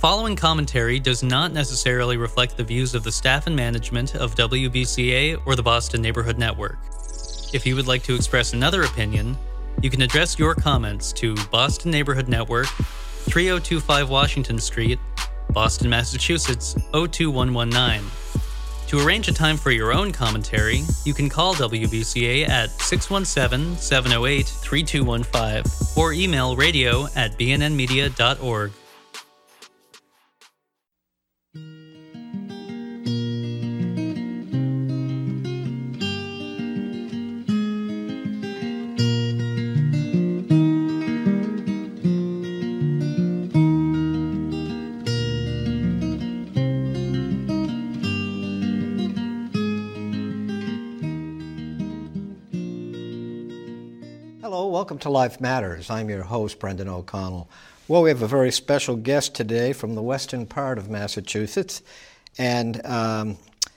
following commentary does not necessarily reflect the views of the staff and management of WBCA or the Boston Neighborhood Network. If you would like to express another opinion, you can address your comments to Boston Neighborhood Network, 3025 Washington Street, Boston, Massachusetts 02119. To arrange a time for your own commentary, you can call WBCA at 617-708-3215 or email radio@bnnmedia.org. Welcome to Life Matters. I'm your host, Brendan O'Connell. Well, we have a very special guest today from the western part of Massachusetts. And I'll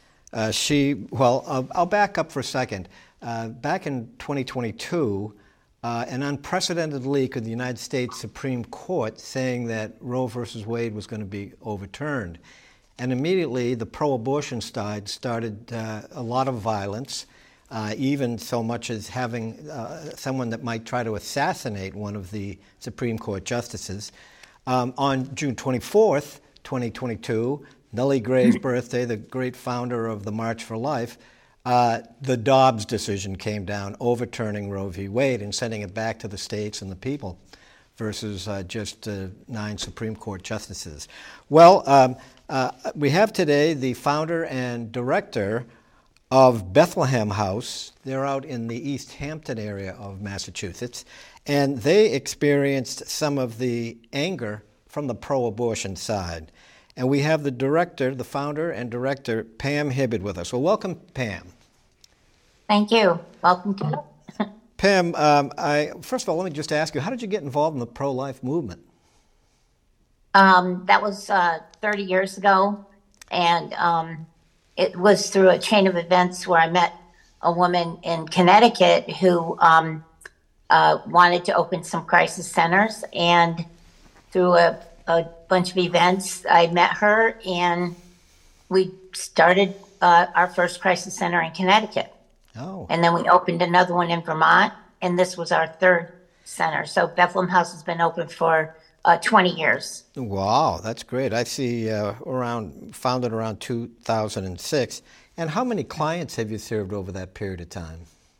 back up for a second. Back in 2022, an unprecedented leak of the United States Supreme Court saying that Roe versus Wade was going to be overturned. And immediately, the pro-abortion side started a lot of violence. Even so much as having someone that might try to assassinate one of the Supreme Court justices. On June 24th, 2022, Nellie Gray's birthday, the great founder of the March for Life, the Dobbs decision came down, overturning Roe v. Wade and sending it back to the states and the people versus just 9 Supreme Court justices. Well, we have today the founder and director of Bethlehem House. They're out in the East Hampton area of Massachusetts, and they experienced some of the anger from the pro-abortion side. And we have the director, the founder and director, Pam Hibbard, with us. Well, welcome, Pam. Thank you. Welcome to Pam, first of all, let me just ask you, how did you get involved in the pro-life movement? That was 30 years ago, and it was through a chain of events where I met a woman in Connecticut who wanted to open some crisis centers. And through a bunch of events, I met her and we started our first crisis center in Connecticut. Oh. And then we opened another one in Vermont, and this was our third center. So Bethlehem House has been open for 20 years. Wow, that's great. I see founded around 2006. And how many clients have you served over that period of time?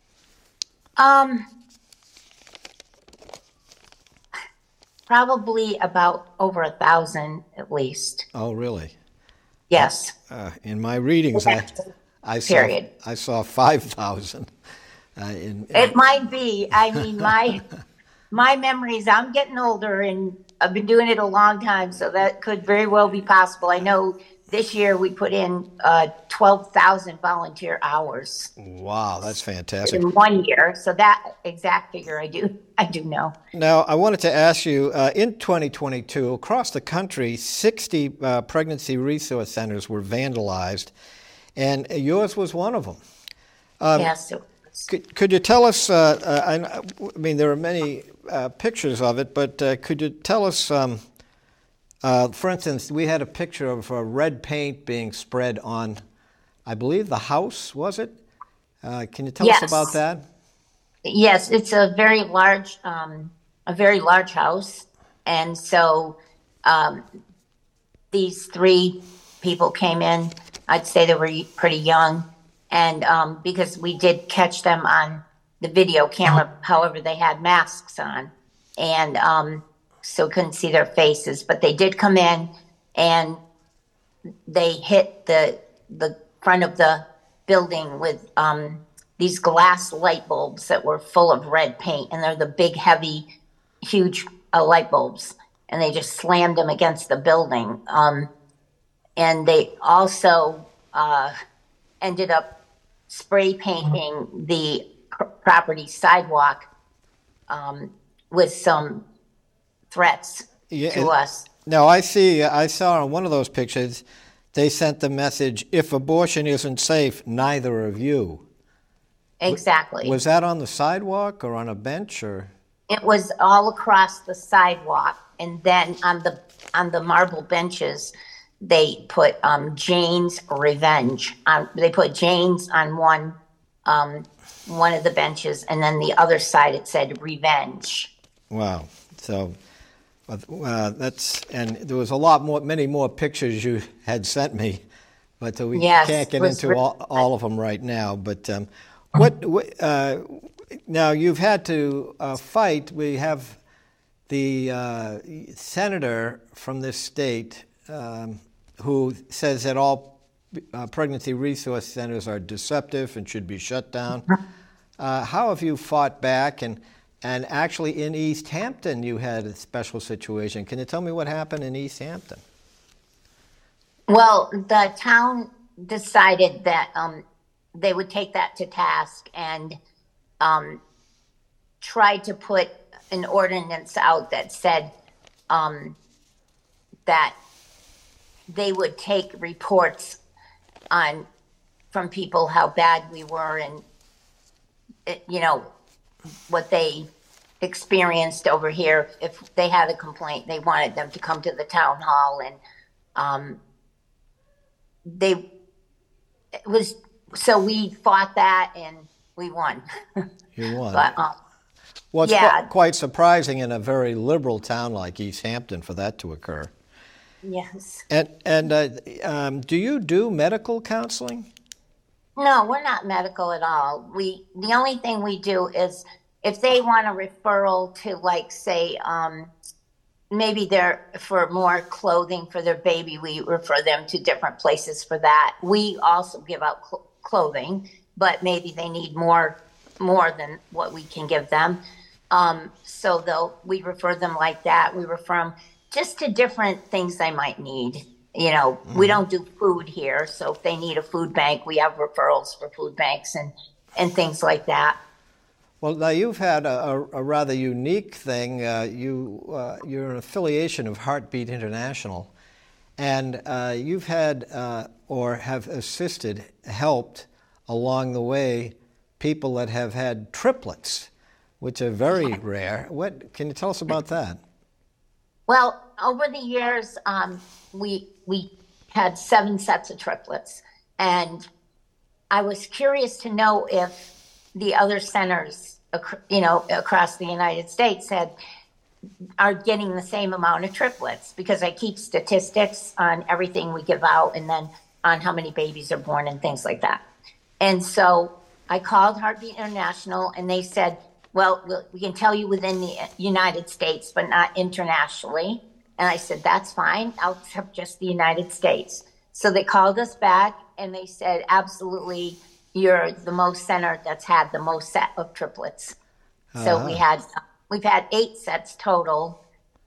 Probably about over 1,000 at least. Oh, really? Yes. In my readings, I saw 5,000. It might be. I mean, my memories, I'm getting older and I've been doing it a long time, so that could very well be possible. I know this year we put in 12,000 volunteer hours. Wow, that's fantastic. In 1 year, so that exact figure I do know. Now, I wanted to ask you, in 2022, across the country, 60 pregnancy resource centers were vandalized, and yours was one of them. Yes, it was. Could you tell us, I mean, there are many pictures of it, but could you tell us, for instance, we had a picture of red paint being spread on, I believe, the house, was it? Can you tell us about that? Yes, it's a very large house. And so these 3 people came in. I'd say they were pretty young. And because we did catch them on the video camera, however, they had masks on. And so couldn't see their faces. But they did come in and they hit the front of the building with these glass light bulbs that were full of red paint. And they're the big, heavy, huge light bulbs. And they just slammed them against the building. And they also ended up spray painting the property sidewalk with some threats to us. Now, I saw on one of those pictures, they sent the message, if abortion isn't safe, neither of you. Exactly. Was that on the sidewalk or on a bench? Or? It was all across the sidewalk. and then on the marble benches, they put Jane's Revenge. They put Jane's on one of the benches, and then the other side it said Revenge. Wow. So and there was a lot more, many more pictures you had sent me, but we can't get into all of them right now. But now you've had to fight. We have the senator from this state who says that all pregnancy resource centers are deceptive and should be shut down. How have you fought back? And actually in East Hampton you had a special situation. Can you tell me what happened in East Hampton? Well, the town decided that they would take that to task and tried to put an ordinance out that said that they would take reports from people how bad we were and what they experienced over here. If they had a complaint, they wanted them to come to the town hall, and so we fought that and we won. You won. But, well, it's quite surprising in a very liberal town like East Hampton for that to occur. Yes. And do you do medical counseling? No, we're not medical at all. The only thing we do is if they want a referral to, like, say, maybe they're for more clothing for their baby, we refer them to different places for that. We also give out clothing, but maybe they need more than what we can give them. So we refer them like that. We refer them just to different things they might need. We don't do food here, so if they need a food bank, we have referrals for food banks and things like that. Well, now you've had a rather unique thing. You're an affiliation of Heartbeat International, and you've had or have helped along the way people that have had triplets, which are very rare. What can you tell us about that? Well, over the years, we had 7 sets of triplets, and I was curious to know if the other centers, across the United States are getting the same amount of triplets, because I keep statistics on everything we give out and then on how many babies are born and things like that. And so I called Heartbeat International, and they said, well, we can tell you within the United States, but not internationally. And I said, that's fine. I'll accept just the United States. So they called us back and they said, absolutely, you're the most center that's had the most set of triplets. So we've had 8 sets total.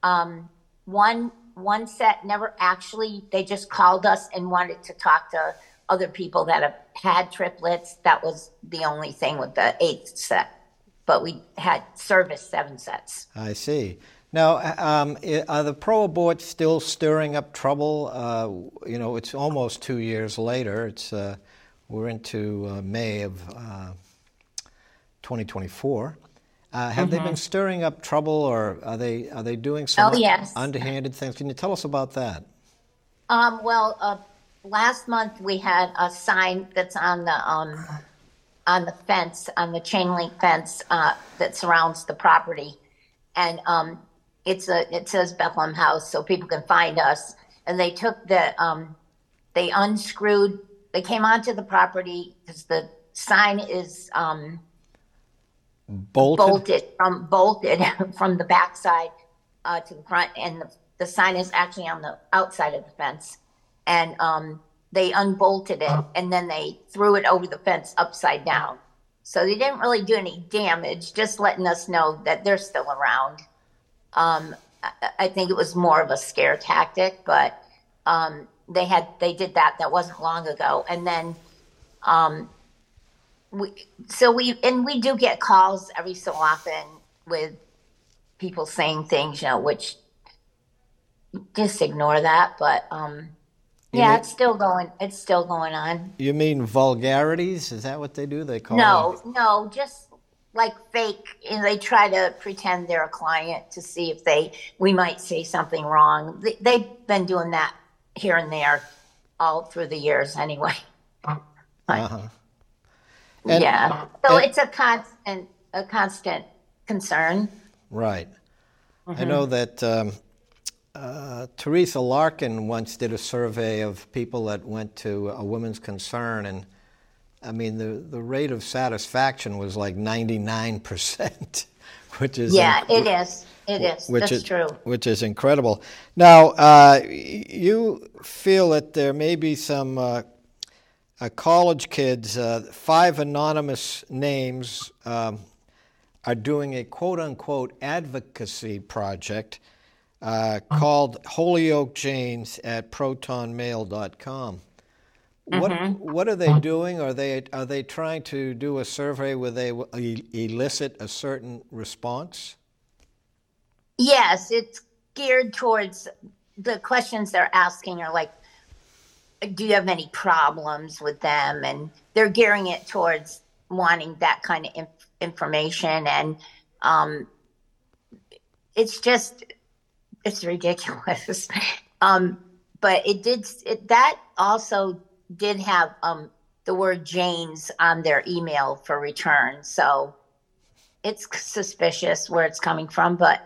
One set never actually, they just called us and wanted to talk to other people that have had triplets. That was the only thing with the 8th set. But we had serviced 7 sets. I see. Now, are the pro-abort still stirring up trouble? It's almost 2 years later. We're into May of 2024. Have they been stirring up trouble, or are they doing some underhanded things? Can you tell us about that? Last month we had a sign that's on the fence, on the chain link fence that surrounds the property, and it says Bethlehem House, so people can find us. And they took they unscrewed. They came onto the property because the sign is bolted from the backside to the front, and the sign is actually on the outside of the fence. And they unbolted it, and then they threw it over the fence upside down. So they didn't really do any damage, just letting us know that they're still around. I think it was more of a scare tactic, but they did that. That wasn't long ago. And then we do get calls every so often with people saying things, which just ignore that. But it's still going. It's still going on. You mean vulgarities? Is that what they do? They call No, just like fake, and they try to pretend they're a client to see if we might say something wrong. They've been doing that here and there all through the years anyway. Uh-huh. Yeah. So it's a constant concern. Right. I know that Teresa Larkin once did a survey of people that went to a Women's Concern, and I mean the rate of satisfaction was like 99%, which is it is. It is. That's true. Which is incredible. Now, you feel that there may be some college kids, 5 anonymous names, are doing a quote-unquote advocacy project called Holyoke Janes at protonmail.com. What are they doing? Are they trying to do a survey where they elicit a certain response? Yes, it's geared towards the questions they're asking are like, do you have any problems with them? And they're gearing it towards wanting that kind of information. And it's ridiculous. But that also did have the word Janes on their email for return. So it's suspicious where it's coming from, but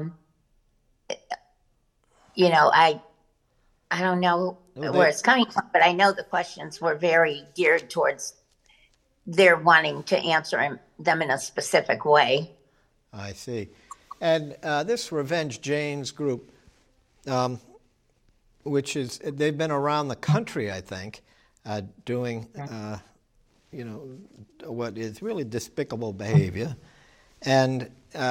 I don't know where it's coming from, but I know the questions were very geared towards they're wanting to answer them in a specific way. I see. And this Revenge Janes group, they've been around the country, I think, doing, what is really despicable behavior. And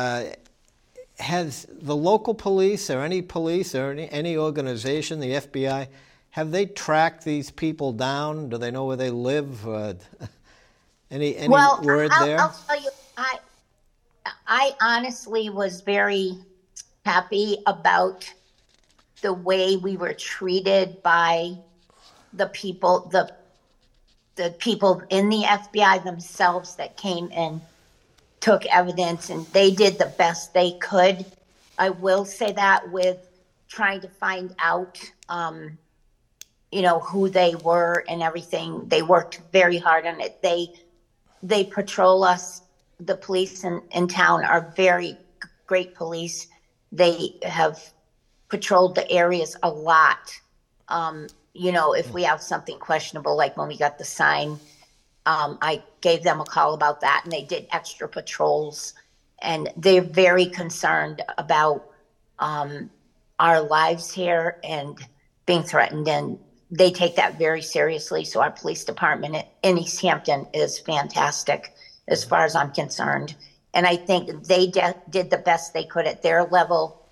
has the local police or any police or any organization, the FBI, have they tracked these people down? Do they know where they live? Any word there? I'll tell you, I honestly was very happy about the way we were treated by the people, the people in the FBI themselves that came and took evidence, and they did the best they could. I will say that with trying to find out, who they were and everything. They worked very hard on it. They patrol us. The police in town are very great police. They have patrolled the areas a lot. If we have something questionable, like when we got the sign, I gave them a call about that, and they did extra patrols. And they're very concerned about our lives here and being threatened, and they take that very seriously. So our police department in East Hampton is fantastic as far as I'm concerned. And I think they did the best they could at their level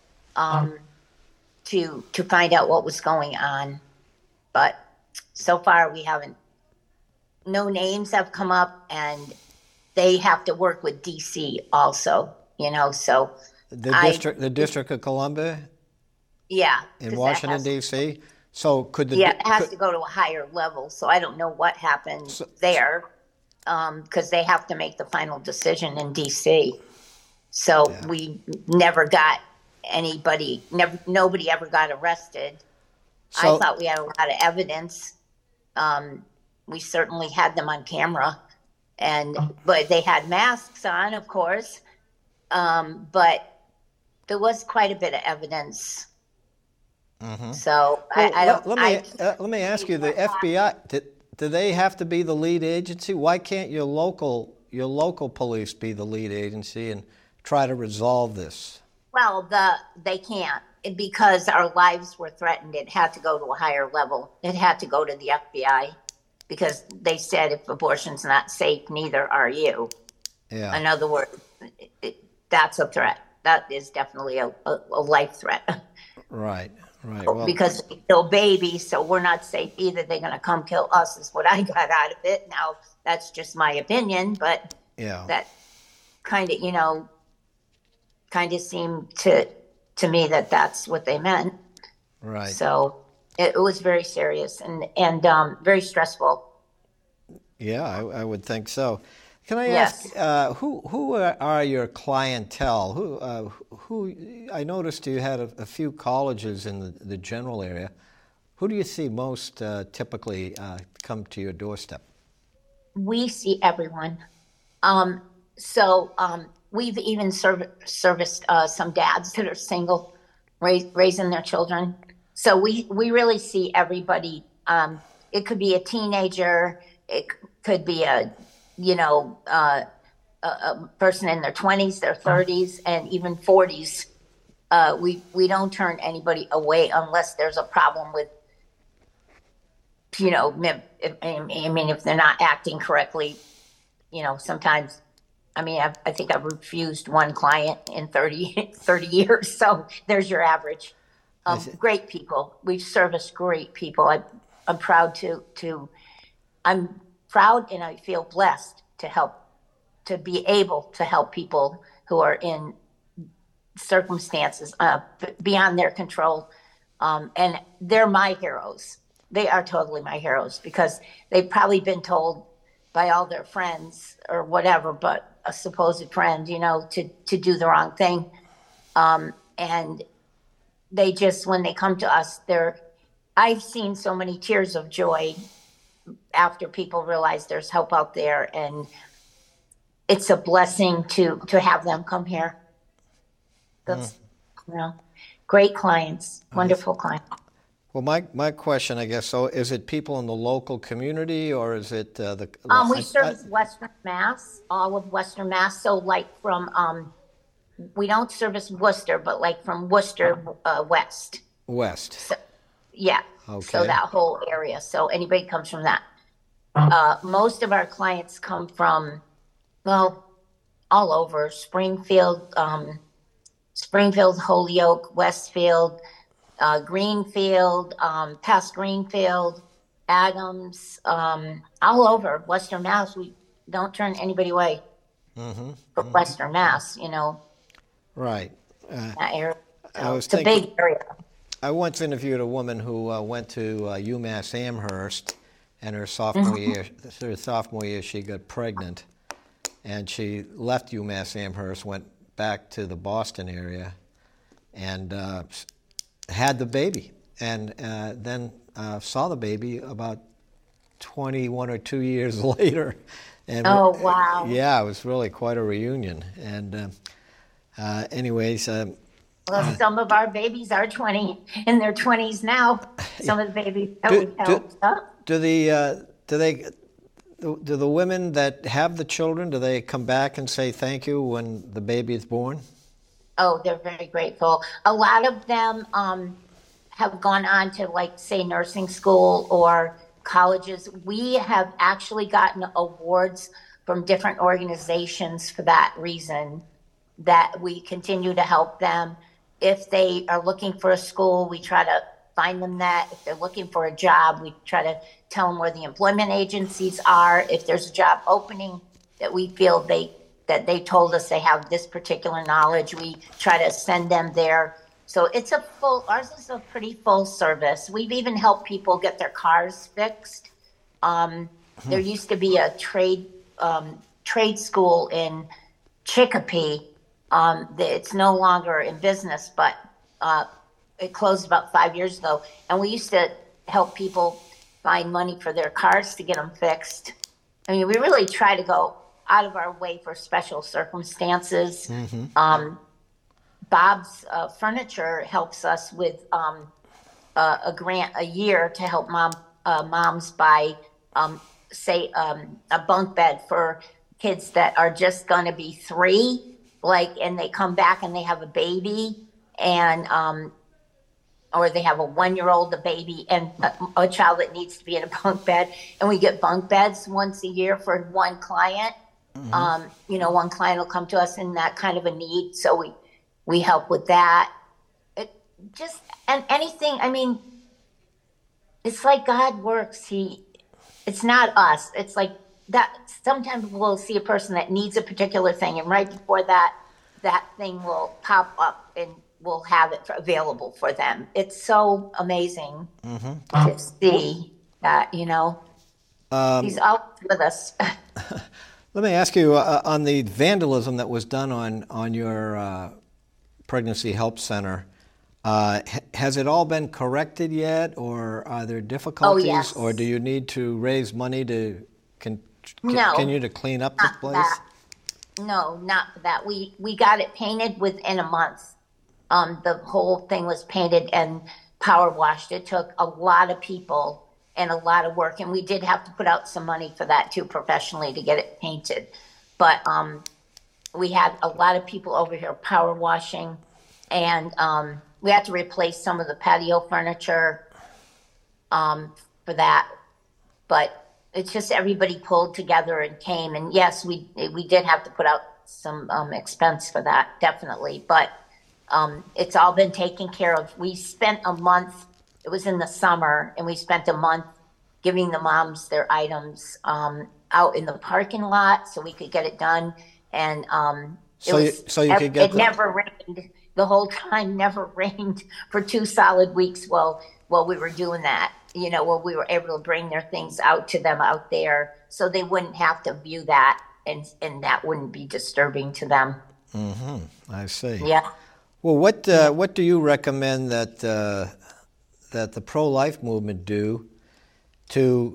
to find out what was going on. But so far no names have come up, and they have to work with DC also, so. The District of Columbia? Yeah. In Washington, D.C.? So it has to go to a higher level, so I don't know what happened there, because they have to make the final decision in D.C. So we never got nobody ever got arrested. So, I thought we had a lot of evidence. We certainly had them on camera, but they had masks on, of course. But there was quite a bit of evidence. Mm-hmm. So let me ask you: the FBI, do they have to be the lead agency? Why can't your local police be the lead agency and try to resolve this? Well, they can't, because our lives were threatened. It had to go to a higher level. It had to go to the FBI, because they said if abortion's not safe, neither are you. Yeah. In other words, that's a threat. That is definitely a life threat. Right. Well, because we kill babies, so we're not safe either. They're going to come kill us, is what I got out of it. Now, that's just my opinion, but that kind of seemed to me that that's what they meant. Right. So it was very serious and very stressful. Yeah, I would think so. Can I Yes. ask who are your clientele? Who I noticed you had a few colleges in the general area. Who do you see most typically come to your doorstep? We see everyone. So we've even serviced some dads that are single, raising their children. So we really see everybody. It could be a teenager. It could be a person in their 20s, their 30s, and even 40s. We don't turn anybody away unless there's a problem with, if they're not acting correctly. Sometimes, I think I've refused one client in 30 years. So there's your average. Great people. We've serviced great people. I'm proud I'm proud and I feel blessed to be able to help people who are in circumstances beyond their control. And they're my heroes. They are totally my heroes because they've probably been told by all their friends or whatever, but a supposed friend, to do the wrong thing. And they just, when they come to us, I've seen so many tears of joy after people realize there's help out there, and it's a blessing to have them come here. That's, great clients, wonderful clients. Well, my question, I guess, so is it people in the local community, or is it we service Western Mass, all of Western Mass. So like from, we don't service Worcester, but like from Worcester west. West. So, yeah. Okay. So that whole area. So anybody comes from that. Most of our clients come from, all over Springfield, Holyoke, Westfield, Greenfield, past Greenfield, Adams, all over Western Mass. We don't turn anybody away for Western Mass, Right. that area. So was it's a big area. I once interviewed a woman who went to UMass Amherst, and her sophomore year she got pregnant, and she left UMass Amherst, went back to the Boston area, and had the baby, and then saw the baby about 21 or 2 years later. And Oh, wow. Yeah, it was really quite a reunion. And anyways. Well, some of our babies are in their 20s now. Some of the babies that we helped. Do the women that have the children, do they come back and say thank you when the baby is born? Oh, they're very grateful. A lot of them have gone on to, like, say, nursing school or colleges. We have actually gotten awards from different organizations for that reason, that we continue to help them. If they are looking for a school, we try to find them that. If they're looking for a job, we try to tell them where the employment agencies are. If there's a job opening that we feel that they told us they have this particular knowledge, we try to send them there. So ours is a pretty full service. We've even helped people get their cars fixed. There used to be a trade school in Chicopee. It's no longer in business, but it closed about 5 years ago. And we used to help people find money for their cars to get them fixed. I mean, we really try to go out of our way for special circumstances. Bob's Furniture helps us with a grant a year to help moms buy, a bunk bed for kids that are just going to be 3. And they come back and they have a baby, and or they have a 1-year-old, a baby, and a child that needs to be in a bunk bed. And we get bunk beds once a year for one client. One client will come to us in that kind of a need, so we help with that. And anything. I mean, it's like God works. It's not us. It's like that. Sometimes we'll see a person that needs a particular thing, and right before that thing will pop up and we'll have it available for them. It's so amazing to see that, he's always with us. Let me ask you on the vandalism that was done on your pregnancy help center. Has it all been corrected yet, or are there difficulties, yes. or do you need to raise money to No, continue to clean up this not for place? that. No, not for that. We got it painted within a month. The whole thing was painted and power washed. It took a lot of people and a lot of work, and we did have to put out some money for that too, professionally, to get it painted. But we had a lot of people over here power washing, and we had to replace some of the patio furniture for that. But it's just everybody pulled together and came. And yes, we did have to put out some expense for that, definitely. But it's all been taken care of. We spent a month, it was in the summer, and we spent a month giving the moms their items out in the parking lot so we could get it done. And it never rained the whole time, never rained for 2 solid weeks while we were doing that. While we were able to bring their things out to them out there, so they wouldn't have to view that, and that wouldn't be disturbing to them. Mm-hmm. I see. Yeah. Well, what do you recommend that the pro-life movement do to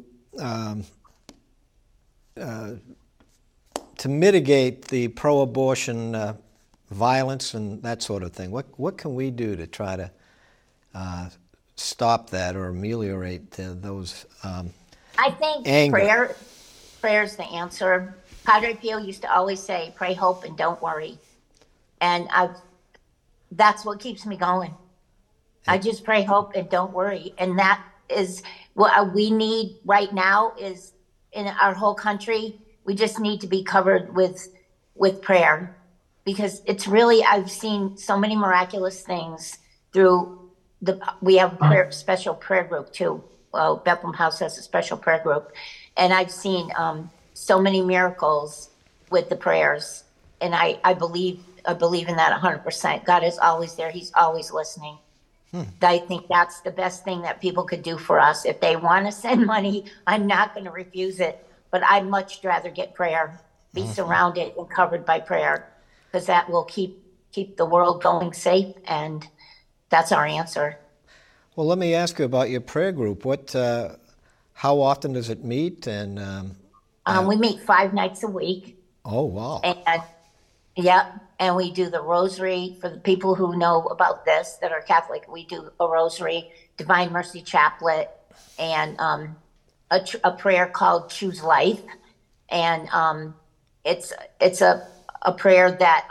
mitigate the pro-abortion violence and that sort of thing? What can we do to try to stop that or ameliorate those I think anger? prayer's the answer. Padre Pio used to always say, pray, hope, and don't worry. And that's what keeps me going. I just pray, hope, and don't worry. And that is what we need right now, is in our whole country. We just need to be covered with prayer, because it's really, I've seen so many miraculous things through we have a special prayer group too. Bethlehem House has a special prayer group, and I've seen so many miracles with the prayers, and I believe in that 100%. God is always there; He's always listening. I think that's the best thing that people could do for us. If they want to send money, I'm not going to refuse it, but I'd much rather get prayer, be surrounded and covered by prayer, because that will keep the world going safe, and that's our answer. Well, let me ask you about your prayer group. How often does it meet? And we meet 5 nights a week. Oh, wow! And we do the rosary for the people who know about this that are Catholic. We do a rosary, Divine Mercy Chaplet, and a prayer called Choose Life, and it's a prayer that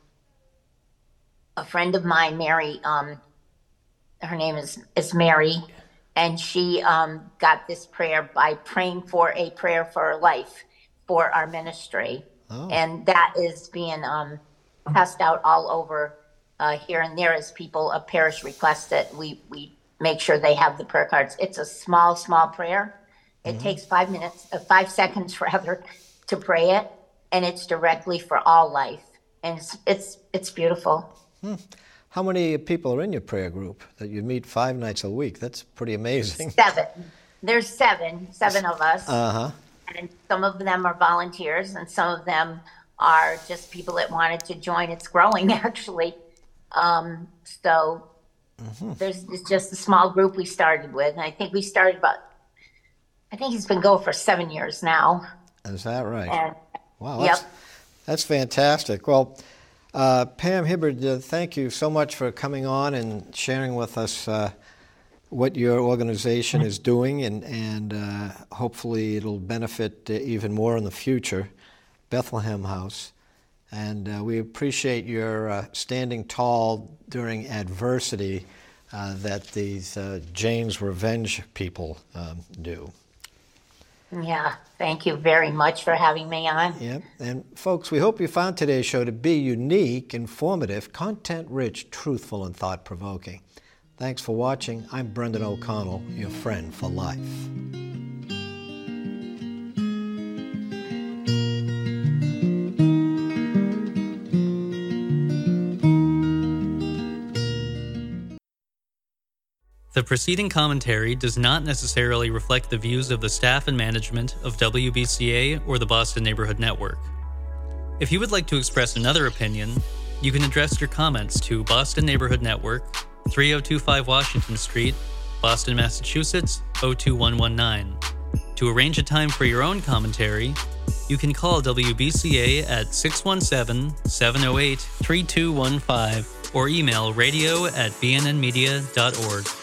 a friend of mine, Mary. Her name is Mary, and she got this prayer by praying for a prayer for life for our ministry. Oh. And that is being passed out all over here and there as people, a parish request it. We make sure they have the prayer cards. It's a small prayer. It takes 5 seconds rather, to pray it, and it's directly for all life, and it's beautiful. How many people are in your prayer group that you meet 5 nights a week? That's pretty amazing. 7. There's seven of us. Uh-huh. And some of them are volunteers, and some of them are just people that wanted to join. It's growing, actually. So it's just a small group we started with. And I think we started it's been going for 7 years now. Is that right? And, wow, yep. That's fantastic. Well, Pam Hibbard, thank you so much for coming on and sharing with us what your organization is doing, and hopefully it'll benefit even more in the future, Bethlehem House. And we appreciate your standing tall during adversity that these Jane's Revenge people do. Yeah, thank you very much for having me on. Yeah, and folks, we hope you found today's show to be unique, informative, content-rich, truthful, and thought-provoking. Thanks for watching. I'm Brendan O'Connell, your friend for life. The preceding commentary does not necessarily reflect the views of the staff and management of WBCA or the Boston Neighborhood Network. If you would like to express another opinion, you can address your comments to Boston Neighborhood Network, 3025 Washington Street, Boston, Massachusetts, 02119. To arrange a time for your own commentary, you can call WBCA at 617-708-3215 or email radio@bnnmedia.org.